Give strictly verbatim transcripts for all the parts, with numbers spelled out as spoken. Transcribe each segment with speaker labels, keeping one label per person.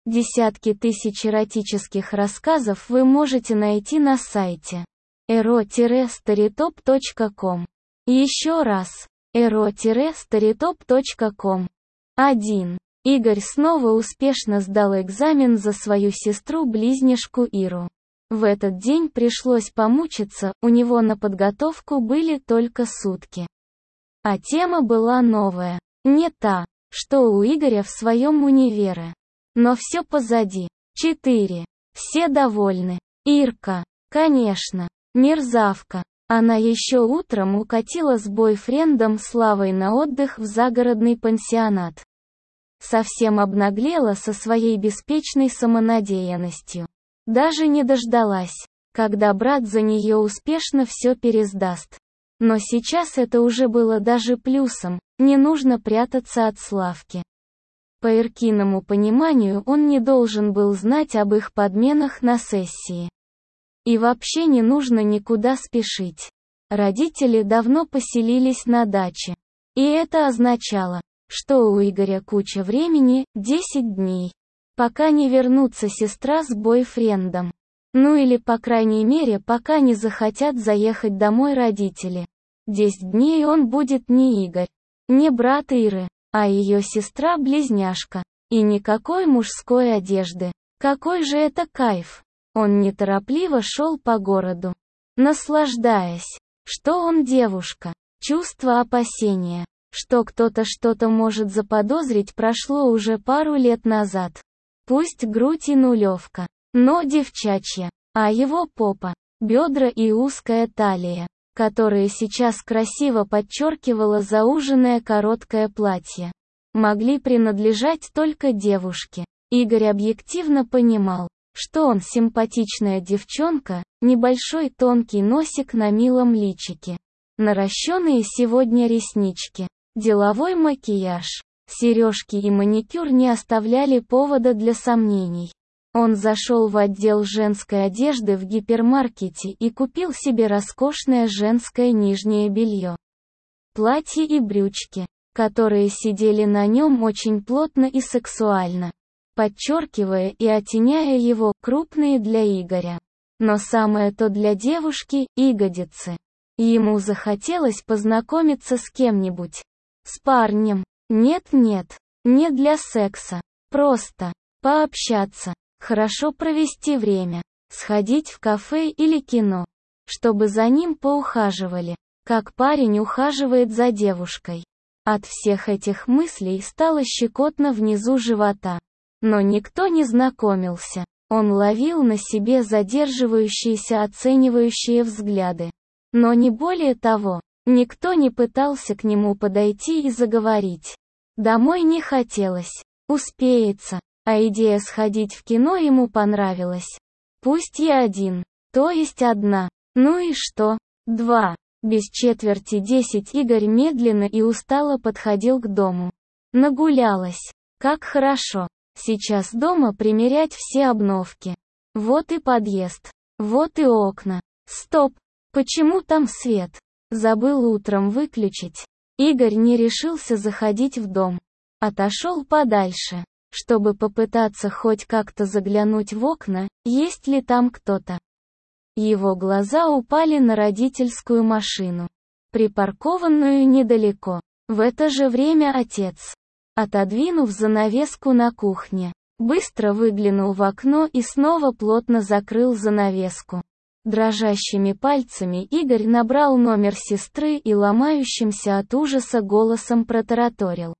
Speaker 1: Десятки тысяч эротических рассказов вы можете найти на сайте эро старитоп точка ком. Еще раз. эро старитоп точка ком. один. Игорь снова успешно сдал экзамен за свою сестру-близняшку Иру. В этот день пришлось помучиться, у него на подготовку были только сутки. А тема была новая, не та, что у Игоря в своем универе. Но все позади. четыре. Все довольны. Ирка, конечно, мерзавка. Она еще утром укатила с бойфрендом Славой на отдых в загородный пансионат. Совсем обнаглела со своей беспечной самонадеянностью. Даже не дождалась, когда брат за нее успешно все пересдаст. Но сейчас это уже было даже плюсом, не нужно прятаться от Славки. По Иркиному пониманию он не должен был знать об их подменах на сессии. И вообще не нужно никуда спешить. Родители давно поселились на даче. И это означало, что у Игоря куча времени, десять дней. Пока не вернутся сестра с бойфрендом. Ну или по крайней мере пока не захотят заехать домой родители. десять дней он будет не Игорь, не брат Иры, а ее сестра-близняшка. И никакой мужской одежды. Какой же это кайф! Он неторопливо шел по городу, наслаждаясь, что он девушка. Чувство опасения, что кто-то что-то может заподозрить, прошло уже пару лет назад. Пусть грудь и нулевка, но девчачья, а его попа, бедра и узкая талия, которые сейчас красиво подчеркивало зауженное короткое платье, могли принадлежать только девушке. Игорь объективно понимал, что он симпатичная девчонка, небольшой тонкий носик на милом личике, наращенные сегодня реснички, деловой макияж, сережки и маникюр не оставляли повода для сомнений. Он зашел в отдел женской одежды в гипермаркете и купил себе роскошное женское нижнее белье. Платье и брючки, которые сидели на нем очень плотно и сексуально, подчеркивая и оттеняя его, крупные для Игоря. Но самое то для девушки – ягодицы. Ему захотелось познакомиться с кем-нибудь. С парнем. Нет-нет, не для секса. Просто пообщаться. Хорошо провести время, сходить в кафе или кино, чтобы за ним поухаживали, как парень ухаживает за девушкой. От всех этих мыслей стало щекотно внизу живота. Но никто не знакомился, он ловил на себе задерживающиеся оценивающие взгляды. Но не более того, никто не пытался к нему подойти и заговорить. Домой не хотелось, успеется. А идея сходить в кино ему понравилась. Пусть я один, то есть одна. Ну и что? Два. Без четверти десять Игорь медленно и устало подходил к дому. Нагулялась. Как хорошо. Сейчас дома примерять все обновки. Вот и подъезд. Вот и окна. Стоп. Почему там свет? Забыл утром выключить. Игорь не решился заходить в дом. Отошел подальше, чтобы попытаться хоть как-то заглянуть в окна, есть ли там кто-то. Его глаза упали на родительскую машину, припаркованную недалеко. В это же время отец, отодвинув занавеску на кухне, быстро выглянул в окно и снова плотно закрыл занавеску. Дрожащими пальцами Игорь набрал номер сестры и ломающимся от ужаса голосом протараторил.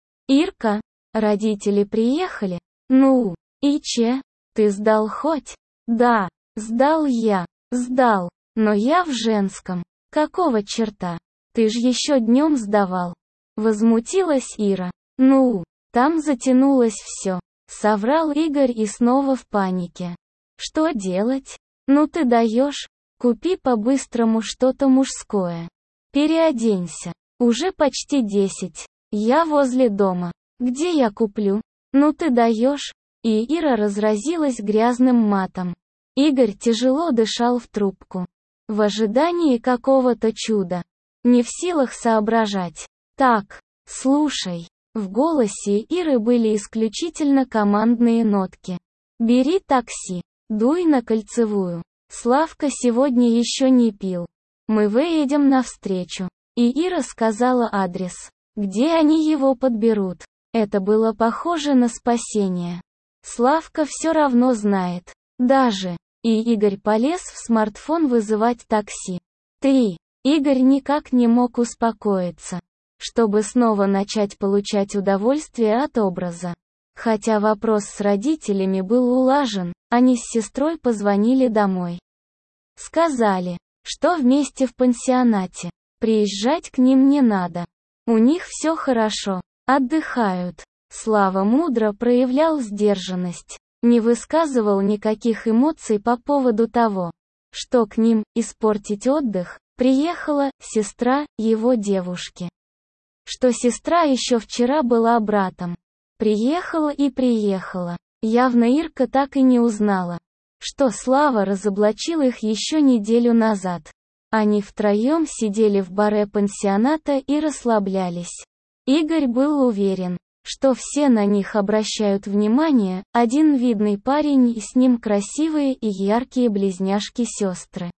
Speaker 1: «Ирка, родители приехали? Ну, и че? Ты сдал хоть?» «Да, сдал я, сдал, но я в женском. Какого черта? Ты ж еще днем сдавал». Возмутилась Ира. «Ну, там затянулось все», — соврал Игорь и снова в панике. «Что делать? Ну ты даешь, купи по-быстрому что-то мужское. Переоденься. Уже почти десять. Я возле дома. Где я куплю? Ну ты даешь?» И Ира разразилась грязным матом. Игорь тяжело дышал в трубку, в ожидании какого-то чуда. Не в силах соображать. «Так, слушай, В голосе Иры были исключительно командные нотки. «Бери такси, дуй на Кольцевую. Славка сегодня еще не пил. Мы выедем навстречу». И Ира сказала адрес, где они его подберут. Это было похоже на спасение. Славка все равно знает. Даже. И Игорь полез в смартфон вызывать такси. Три. Игорь никак не мог успокоиться, чтобы снова начать получать удовольствие от образа. Хотя вопрос с родителями был улажен, они с сестрой позвонили домой. Сказали, что вместе в пансионате. Приезжать к ним не надо. У них все хорошо. Отдыхают. Слава мудро проявлял сдержанность. Не высказывал никаких эмоций по поводу того, что к ним испортить отдых приехала сестра его девушки. Что сестра еще вчера была братом. Приехала и приехала. Явно Ирка так и не узнала, что Слава разоблачил их еще неделю назад. Они втроем сидели в баре пансионата и расслаблялись. Игорь был уверен, что все на них обращают внимание, один видный парень и с ним красивые и яркие близняшки-сестры.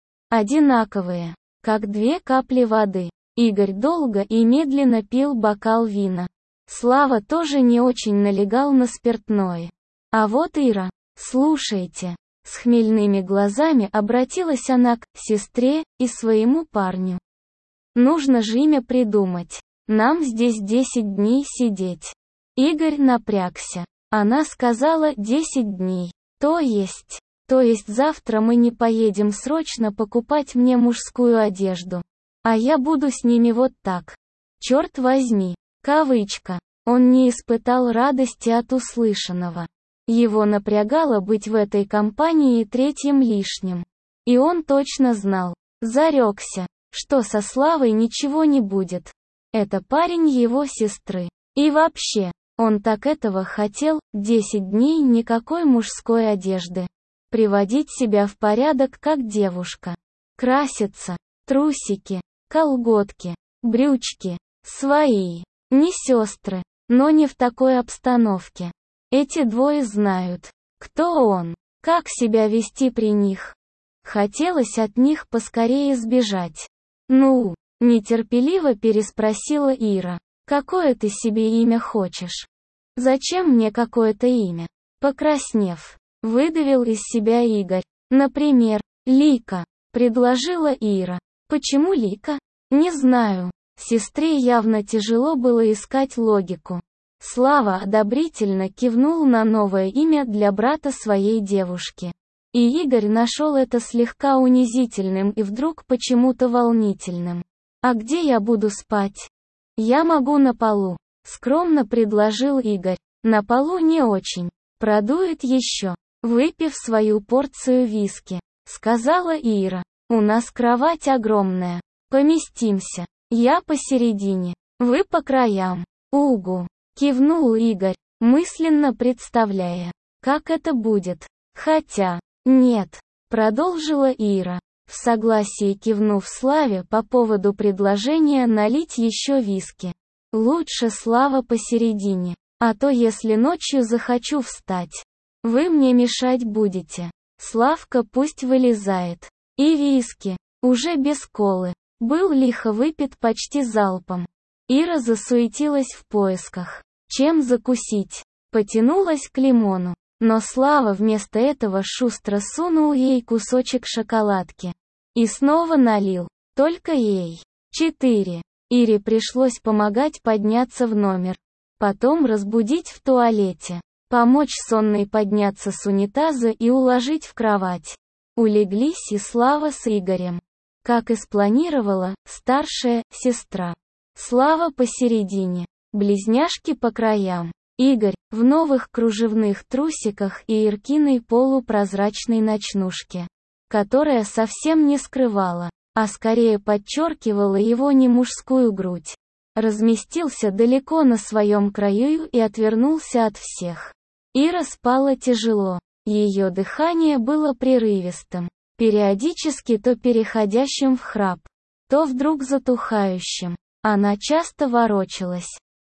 Speaker 1: Одинаковые, как две капли воды. Игорь долго и медленно пил бокал вина. Слава тоже не очень налегал на спиртное. А вот Ира, слушайте, с хмельными глазами обратилась она к сестре и своему парню. Нужно же имя придумать. Нам здесь десять дней сидеть. Игорь напрягся. Она сказала десять дней. То есть, то есть завтра мы не поедем срочно покупать мне мужскую одежду. А я буду с ними вот так. Черт возьми. Кавычка. Он не испытал радости от услышанного. Его напрягало быть в этой компании третьим лишним. И он точно знал, зарекся, что со Славой ничего не будет. Это парень его сестры. И вообще, он так этого хотел, десять дней никакой мужской одежды. Приводить себя в порядок как девушка. Краситься, трусики, колготки, брючки, свои. Не сестры, но не в такой обстановке. Эти двое знают, кто он, как себя вести при них. Хотелось от них поскорее сбежать. «Ну?» — нетерпеливо переспросила Ира. «Какое ты себе имя хочешь?» «Зачем мне какое-то имя?» Покраснев, выдавил из себя Игорь. «Например, Лика», — предложила Ира. «Почему Лика?» «Не знаю». Сестре явно тяжело было искать логику. Слава одобрительно кивнул на новое имя для брата своей девушки. И Игорь нашел это слегка унизительным и вдруг почему-то волнительным. «А где я буду спать?» «Я могу на полу», — скромно предложил Игорь. «На полу не очень. Продует еще», — выпив свою порцию виски, сказала Ира. «У нас кровать огромная. Поместимся. Я посередине. Вы по краям». «Угу», — кивнул Игорь, мысленно представляя, как это будет. «Хотя, нет», — продолжила Ира, в согласии кивнув Славе по поводу предложения налить еще виски. «Лучше Слава посередине, а то если ночью захочу встать, вы мне мешать будете. Славка пусть вылезает. И виски, уже без колы, был лихо выпит почти залпом. Ира засуетилась в поисках, чем закусить, потянулась к лимону. Но Слава вместо этого шустро сунул ей кусочек шоколадки. И снова налил. Только ей. Четыре. Ире пришлось помогать подняться в номер. Потом разбудить в туалете. Помочь сонной подняться с унитаза и уложить в кровать. Улеглись и Слава с Игорем. Как и спланировала, старшая сестра. Слава посередине. Близняшки по краям. Игорь, в новых кружевных трусиках и иркиной полупрозрачной ночнушке, которая совсем не скрывала, а скорее подчеркивала его немужскую грудь. Разместился далеко на своем краю и отвернулся от всех. Ира спала тяжело, ее дыхание было прерывистым, периодически то переходящим в храп, то вдруг затухающим. Она часто ворочалась,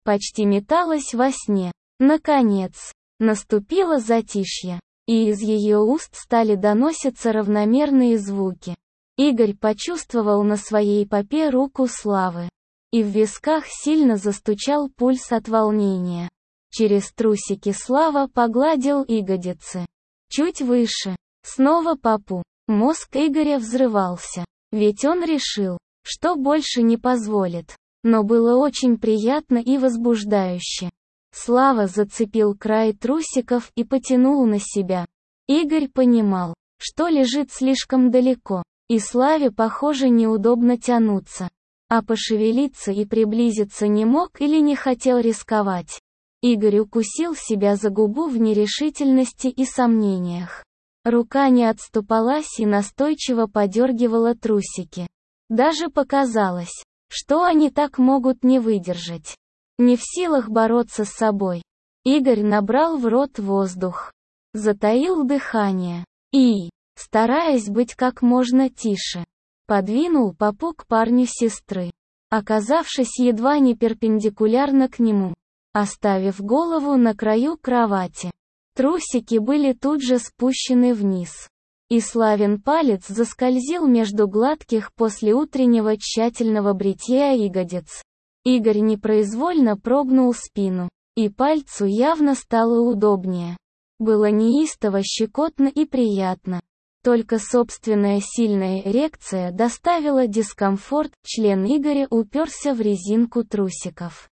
Speaker 1: почти металась во сне. Наконец, наступило затишье, и из ее уст стали доноситься равномерные звуки. Игорь почувствовал на своей попе руку Славы, и в висках сильно застучал пульс от волнения. Через трусики Слава погладил ягодицы. Чуть выше, снова попу. Мозг Игоря взрывался, ведь он решил, что больше не позволит. Но было очень приятно и возбуждающе. Слава зацепил край трусиков и потянул на себя. Игорь понимал, что лежит слишком далеко, и Славе, похоже, неудобно тянуться. А пошевелиться и приблизиться не мог или не хотел рисковать. Игорь укусил себя за губу в нерешительности и сомнениях. Рука не отступалась и настойчиво подергивала трусики. Даже показалось, что они так могут не выдержать. Не в силах бороться с собой, Игорь набрал в рот воздух, затаил дыхание и, стараясь быть как можно тише, подвинул попу к парню сестры, оказавшись едва не перпендикулярно к нему, оставив голову на краю кровати. Трусики были тут же спущены вниз, и Славин палец заскользил между гладких после утреннего тщательного бритья ягодиц. Игорь непроизвольно прогнул спину, и пальцу явно стало удобнее. Было неистово щекотно и приятно. Только собственная сильная эрекция доставила дискомфорт, член Игоря уперся в резинку трусиков.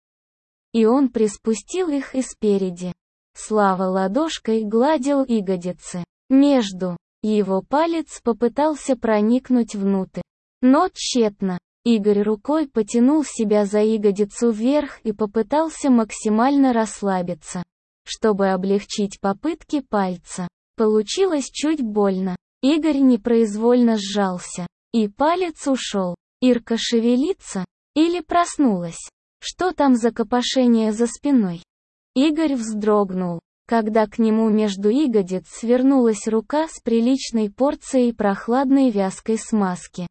Speaker 1: И он приспустил их и спереди. Слава ладошкой гладил ягодицы. Между. Его палец попытался проникнуть внутрь. Но тщетно. Игорь рукой потянул себя за ягодицу вверх и попытался максимально расслабиться, чтобы облегчить попытки пальца. Получилось чуть больно. Игорь непроизвольно сжался, и палец ушел. Ирка шевелится? Или проснулась? Что там за копошение за спиной? Игорь вздрогнул, когда к нему между ягодиц свернулась рука с приличной порцией прохладной вязкой смазки.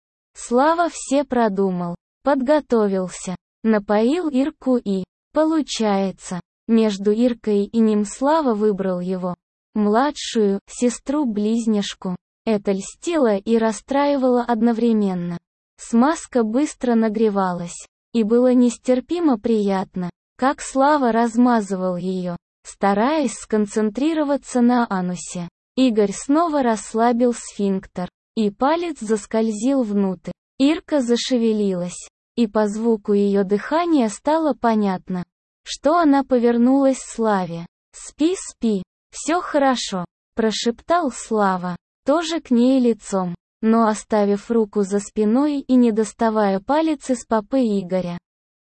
Speaker 1: Слава все продумал, подготовился, напоил Ирку и, получается, между Иркой и ним Слава выбрал его, младшую, сестру-близняшку. Это льстило и расстраивало одновременно. Смазка быстро нагревалась, и было нестерпимо приятно, как Слава размазывал ее, стараясь сконцентрироваться на анусе. Игорь снова расслабил сфинктер, и палец заскользил внутрь. Ирка зашевелилась, и по звуку ее дыхания стало понятно, что она повернулась к Славе. «Спи, спи, все хорошо», – прошептал Слава, тоже к ней лицом, но оставив руку за спиной и не доставая палец из попы Игоря.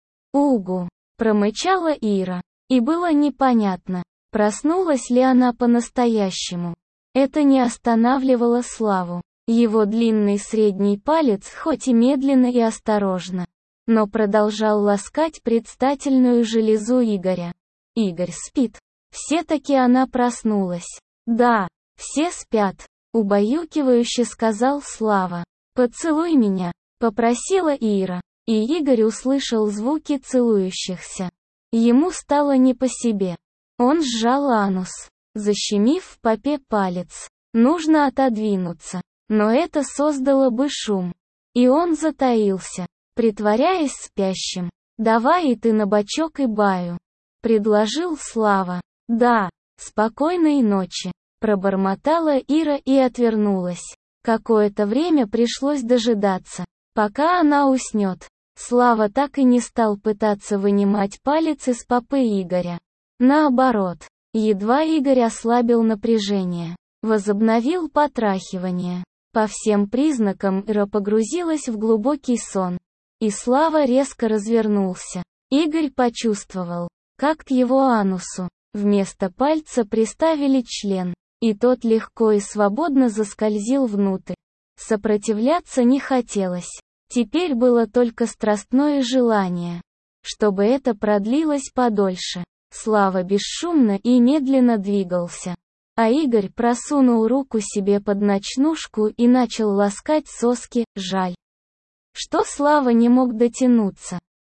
Speaker 1: «Угу», – промычала Ира, и было непонятно, проснулась ли она по-настоящему. Это не останавливало Славу. Его длинный средний палец хоть и медленно и осторожно, но продолжал ласкать предстательную железу Игоря. Игорь спит. Все-таки она проснулась. Да, все спят, убаюкивающе сказал Слава. «Поцелуй меня», попросила Ира, и Игорь услышал звуки целующихся. Ему стало не по себе. Он сжал анус, защемив в попе палец. Нужно отодвинуться. Но это создало бы шум. И он затаился, притворяясь спящим. «Давай и ты на бочок и баю», — предложил Слава. «Да, спокойной ночи», — пробормотала Ира и отвернулась. Какое-то время пришлось дожидаться, пока она уснет. Слава так и не стал пытаться вынимать палец из попы Игоря. Наоборот, едва Игорь ослабил напряжение, возобновил потрахивание. По всем признакам Ира погрузилась в глубокий сон. И Слава резко развернулся. Игорь почувствовал, как к его анусу, вместо пальца приставили член, и тот легко и свободно заскользил внутрь. Сопротивляться не хотелось. Теперь было только страстное желание, чтобы это продлилось подольше. Слава бесшумно и медленно двигался. А Игорь просунул руку себе под ночнушку и начал ласкать соски. Жаль, что Слава не мог дотянуться.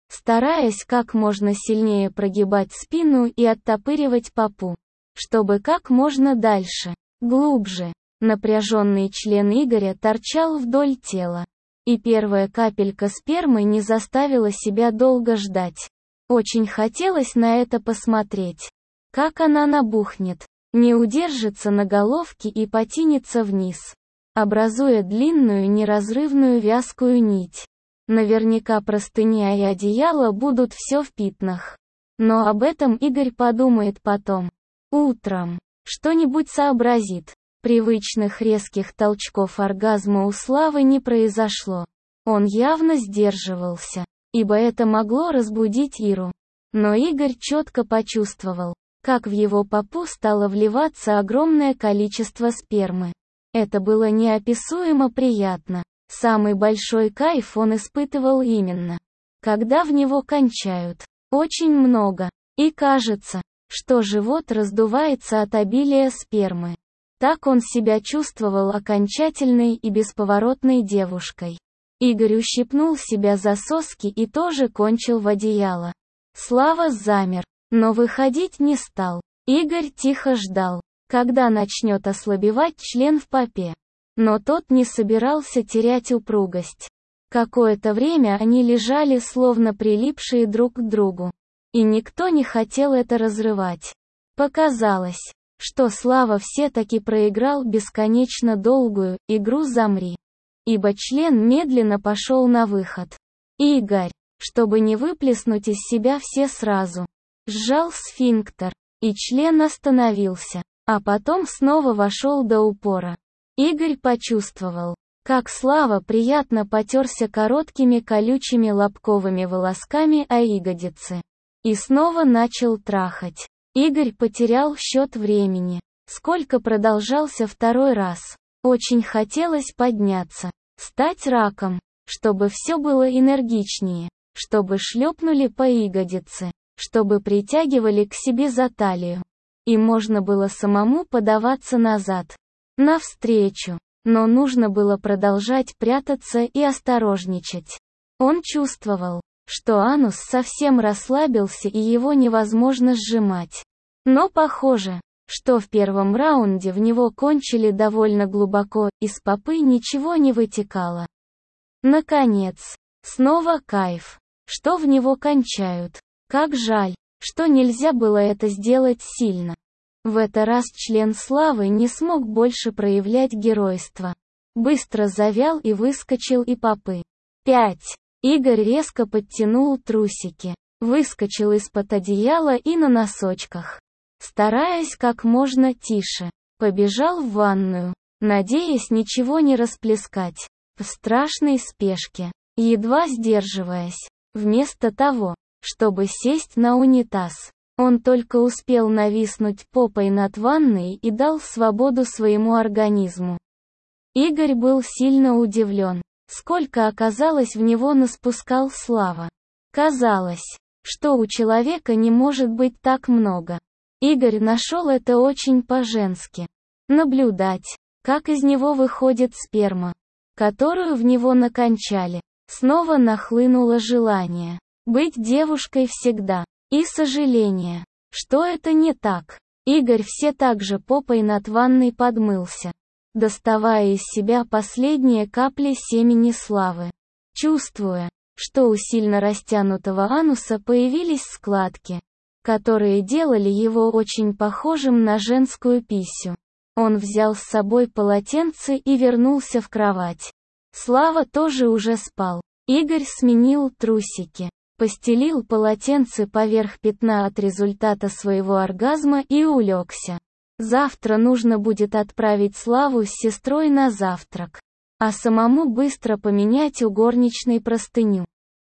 Speaker 1: стараясь как можно сильнее прогибать спину и оттопыривать попу, чтобы как можно дальше, глубже. Напряженный член Игоря торчал вдоль тела, и первая капелька спермы не заставила себя долго ждать. Очень хотелось на это посмотреть. Как она набухнет, не удержится на головке и потянется вниз, образуя длинную неразрывную вязкую нить. Наверняка простыня и одеяло будут все в пятнах. Но об этом Игорь подумает потом. Утром. Что-нибудь сообразит. Привычных резких толчков оргазма у Славы не произошло. Он явно сдерживался, ибо это могло разбудить Иру. Но Игорь четко почувствовал, как в его попу стало вливаться огромное количество спермы. Это было неописуемо приятно. Самый большой кайф он испытывал именно, когда в него кончают. Очень много. И кажется, что живот раздувается от обилия спермы. Так он себя чувствовал окончательной и бесповоротной девушкой. Игорь ущипнул себя за соски и тоже кончил в одеяло. Слава замер, но выходить не стал. Игорь тихо ждал, когда начнет ослабевать член в попе. Но тот не собирался терять упругость. Какое-то время они лежали словно прилипшие друг к другу. И никто не хотел это разрывать. Показалось, что Слава все-таки проиграл бесконечно долгую игру «Замри». Ибо член медленно пошел на выход. Игорь, чтобы не выплеснуть из себя все сразу, сжал сфинктер, и член остановился, а потом снова вошел до упора. Игорь почувствовал, как Слава приятно потерся короткими колючими лобковыми волосками о ягодицы. И снова начал трахать. Игорь потерял счет времени. Сколько продолжался второй раз. Очень хотелось подняться, стать раком, чтобы все было энергичнее, чтобы шлепнули по ягодице, чтобы притягивали к себе за талию. И можно было самому подаваться назад, навстречу, но нужно было продолжать прятаться и осторожничать. Он чувствовал, что анус совсем расслабился и его невозможно сжимать. Но похоже, что в первом раунде в него кончили довольно глубоко, из попы ничего не вытекало. Наконец, снова кайф, что в него кончают. Как жаль, что нельзя было это сделать сильно. В этот раз член Славы не смог больше проявлять геройство. Быстро завял и выскочил и попы. пять. Игорь резко подтянул трусики, выскочил из-под одеяла и на носочках, стараясь как можно тише, побежал в ванную, надеясь ничего не расплескать, в страшной спешке, едва сдерживаясь. Вместо того, чтобы сесть на унитаз, он только успел нависнуть попой над ванной и дал свободу своему организму. Игорь был сильно удивлен, сколько оказалось в него наспускал Слава. Казалось, что у человека не может быть так много. Игорь нашел это очень по-женски. Наблюдать, как из него выходит сперма, которую в него накончали. Снова нахлынуло желание быть девушкой всегда. И сожаление, что это не так. Игорь все так же попой над ванной подмылся, доставая из себя последние капли семени Славы. Чувствуя, что у сильно растянутого ануса появились складки, которые делали его очень похожим на женскую писю. Он взял с собой полотенце и вернулся в кровать. Слава тоже уже спал. Игорь сменил трусики, постелил полотенце поверх пятна от результата своего оргазма и улегся. Завтра нужно будет отправить Славу с сестрой на завтрак, а самому быстро поменять у горничной простыню.